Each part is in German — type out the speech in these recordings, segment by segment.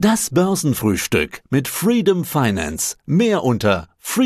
Das Börsenfrühstück mit Freedom Finance. Mehr unter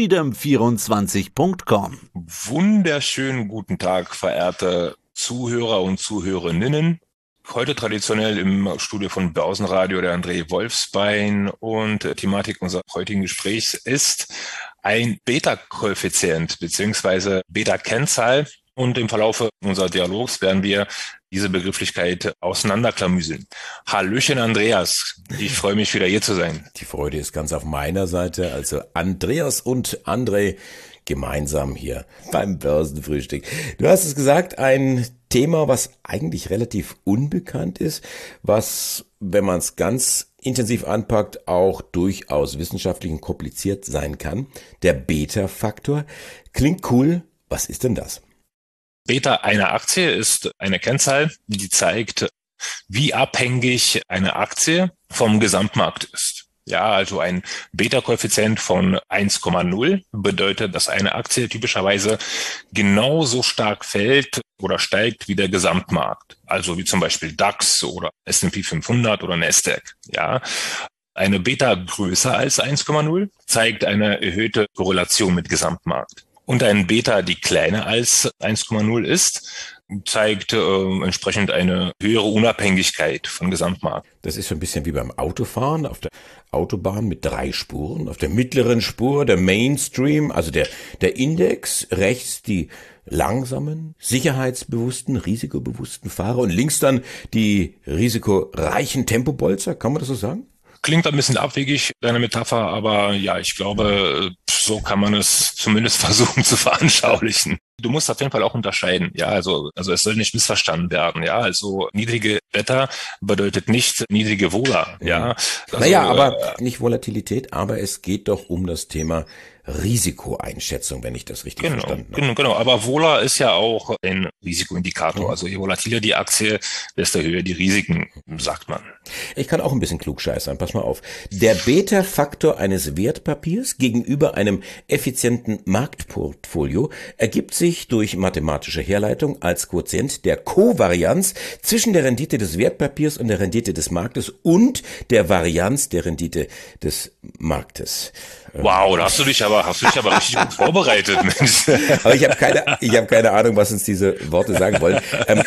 freedom24.com. Wunderschönen guten Tag, verehrte Zuhörer und Zuhörerinnen. Heute traditionell im Studio von Börsenradio der André Wolfsbein, und Thematik unseres heutigen Gesprächs ist ein Beta-Koeffizient bzw. Beta-Kennzahl. Und im Verlaufe unseres Dialogs werden wir diese Begrifflichkeit auseinanderklamüseln. Hallöchen Andreas, ich freue mich wieder hier zu sein. Die Freude ist ganz auf meiner Seite, also Andreas und André gemeinsam hier beim Börsenfrühstück. Du hast es gesagt, ein Thema, was eigentlich relativ unbekannt ist, was, wenn man es ganz intensiv anpackt, auch durchaus wissenschaftlich und kompliziert sein kann. Der Beta-Faktor. Klingt cool. Was ist denn das? Beta einer Aktie ist eine Kennzahl, die zeigt, wie abhängig eine Aktie vom Gesamtmarkt ist. Ja, also ein Beta-Koeffizient von 1,0 bedeutet, dass eine Aktie typischerweise genauso stark fällt oder steigt wie der Gesamtmarkt. Also wie zum Beispiel DAX oder S&P 500 oder Nasdaq. Ja. Eine Beta größer als 1,0 zeigt eine erhöhte Korrelation mit Gesamtmarkt. Und ein Beta, die kleiner als 1,0 ist, zeigt entsprechend eine höhere Unabhängigkeit von Gesamtmarkt. Das ist so ein bisschen wie beim Autofahren auf der Autobahn mit 3 Spuren. Auf der mittleren Spur der Mainstream, also der Index, rechts die langsamen, sicherheitsbewussten, risikobewussten Fahrer und links dann die risikoreichen Tempobolzer. Kann man das so sagen? Klingt ein bisschen abwegig, deine Metapher, aber ja, ich glaube, so kann man es zumindest versuchen zu veranschaulichen. Du musst auf jeden Fall auch unterscheiden, ja, also es soll nicht missverstanden werden, ja, also niedrige Beta bedeutet nicht niedrige Vola, ja. Also, aber nicht Volatilität, aber es geht doch um das Thema Risikoeinschätzung, wenn ich das richtig verstanden habe. Genau, aber Vola ist ja auch ein Risikoindikator, also je volatiler die Aktie, desto höher die Risiken, sagt man. Ich kann auch ein bisschen klugscheißern, pass mal auf. Der Beta-Faktor eines Wertpapiers gegenüber einem effizienten Marktportfolio ergibt sich durch mathematische Herleitung als Quotient der Kovarianz zwischen der Rendite des Wertpapiers und der Rendite des Marktes und der Varianz der Rendite des Marktes. Wow, da hast du dich aber richtig gut vorbereitet, Mensch. Aber ich habe keine Ahnung, was uns diese Worte sagen wollen.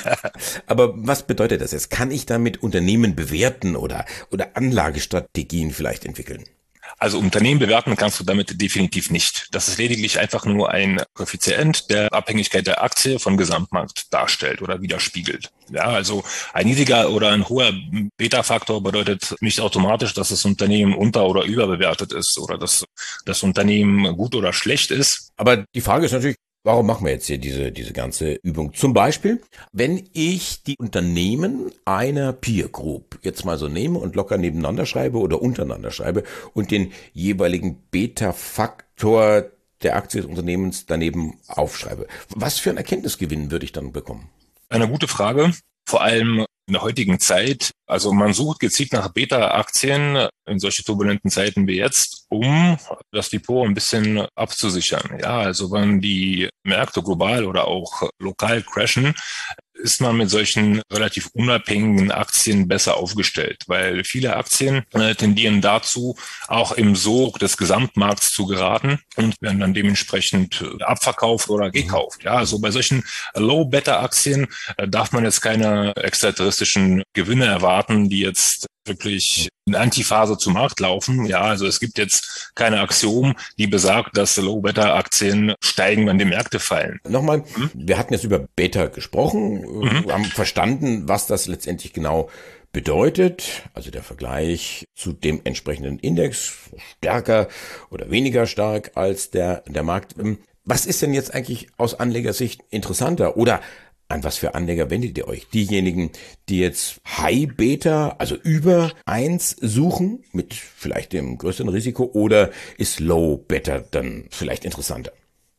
Aber was bedeutet das jetzt? Kann ich damit Unternehmen bewerten oder Anlagestrategien vielleicht entwickeln? Also Unternehmen bewerten kannst du damit definitiv nicht. Das ist lediglich einfach nur ein Koeffizient, der Abhängigkeit der Aktie vom Gesamtmarkt darstellt oder widerspiegelt. Ja, also ein niedriger oder ein hoher Beta-Faktor bedeutet nicht automatisch, dass das Unternehmen unter- oder überbewertet ist oder dass das Unternehmen gut oder schlecht ist. Aber die Frage ist natürlich, warum machen wir jetzt hier diese ganze Übung? Zum Beispiel, wenn ich die Unternehmen einer Peer Group jetzt mal so nehme und locker nebeneinander schreibe oder untereinander schreibe und den jeweiligen Beta-Faktor der Aktie des Unternehmens daneben aufschreibe. Was für einen Erkenntnisgewinn würde ich dann bekommen? Eine gute Frage. Vor allem in der heutigen Zeit, also man sucht gezielt nach Beta-Aktien in solche turbulenten Zeiten wie jetzt, um das Depot ein bisschen abzusichern. Ja, also wenn die Märkte global oder auch lokal crashen, ist man mit solchen relativ unabhängigen Aktien besser aufgestellt, weil viele Aktien tendieren dazu, auch im Sog des Gesamtmarkts zu geraten und werden dann dementsprechend abverkauft oder gekauft. Ja, also bei solchen Low-Beta-Aktien darf man jetzt keine extraterrestrischen Gewinne erwarten, die jetzt wirklich in Antiphase zum Markt laufen. Ja, also es gibt jetzt keine Axiom, die besagt, dass Low-Beta-Aktien steigen, wenn die Märkte fallen. Nochmal, wir hatten jetzt über Beta gesprochen, haben verstanden, was das letztendlich genau bedeutet, also der Vergleich zu dem entsprechenden Index, stärker oder weniger stark als der Markt. Was ist denn jetzt eigentlich aus Anlegersicht interessanter oder an was für Anleger wendet ihr euch? Diejenigen, die jetzt High Beta, also über 1 suchen, mit vielleicht dem größeren Risiko, oder ist Low Beta dann vielleicht interessanter?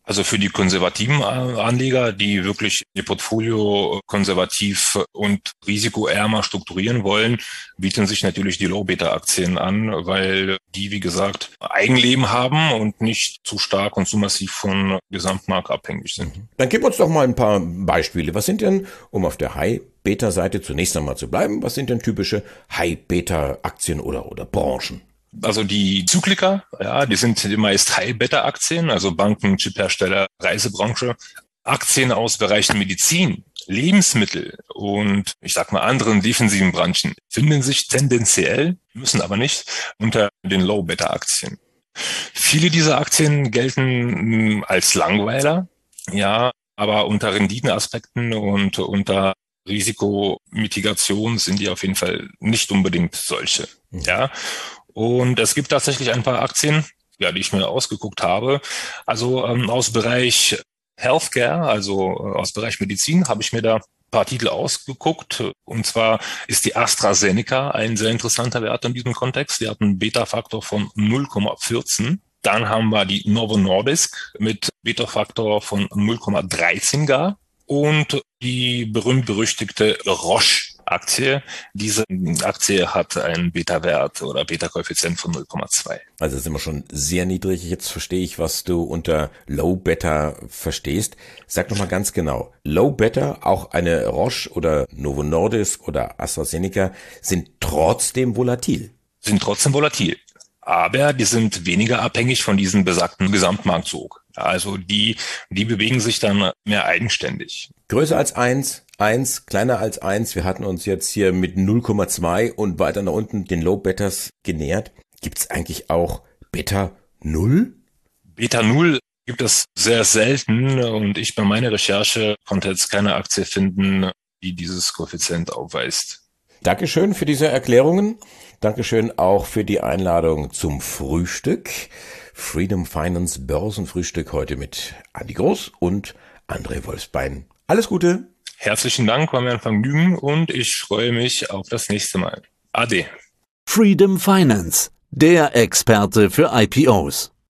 Also für die konservativen Anleger, die wirklich ihr Portfolio konservativ und risikoärmer strukturieren wollen, bieten sich natürlich die Low-Beta-Aktien an, weil die, wie gesagt, Eigenleben haben und nicht zu stark und zu massiv von Gesamtmarkt abhängig sind. Dann gib uns doch mal ein paar Beispiele. Was sind denn, um auf der High-Beta-Seite zunächst einmal zu bleiben, was sind denn typische High-Beta-Aktien oder Branchen? Also die Zykliker, ja, die sind meist High-Beta-Aktien, also Banken, Chiphersteller, Reisebranche, Aktien aus Bereichen Medizin, Lebensmittel und ich sag mal anderen defensiven Branchen finden sich tendenziell, müssen aber nicht, unter den Low-Beta-Aktien. Viele dieser Aktien gelten als Langweiler, ja, aber unter Renditenaspekten und unter Risikomitigation sind die auf jeden Fall nicht unbedingt solche, ja. Und es gibt tatsächlich ein paar Aktien, ja, die ich mir ausgeguckt habe. Also aus Bereich Healthcare, also aus Bereich Medizin, habe ich mir da ein paar Titel ausgeguckt. Und zwar ist die AstraZeneca ein sehr interessanter Wert in diesem Kontext. Die hat einen Beta-Faktor von 0,14. Dann haben wir die Novo Nordisk mit Beta-Faktor von 0,13 gar. Und die berühmt-berüchtigte Roche-Aktie. Diese Aktie hat einen Beta-Wert oder Beta-Koeffizient von 0,2. Also sind wir schon sehr niedrig. Jetzt verstehe ich, was du unter Low-Beta verstehst. Sag noch mal ganz genau. Low-Beta, auch eine Roche oder Novo Nordisk oder AstraZeneca, sind trotzdem volatil. Sind trotzdem volatil. Aber die sind weniger abhängig von diesem besagten Gesamtmarktzug. Also die bewegen sich dann mehr eigenständig. Größer als 1, kleiner als 1. Wir hatten uns jetzt hier mit 0,2 und weiter nach unten den Low-Betas genähert. Gibt es eigentlich auch Beta 0? Beta 0 gibt es sehr selten und ich bei meiner Recherche konnte jetzt keine Aktie finden, die dieses Koeffizient aufweist. Dankeschön für diese Erklärungen. Dankeschön auch für die Einladung zum Frühstück. Freedom Finance Börsenfrühstück heute mit Andi Groß und André Wolfsbein. Alles Gute. Herzlichen Dank, war mir ein Vergnügen und ich freue mich auf das nächste Mal. Ade. Freedom Finance, der Experte für IPOs.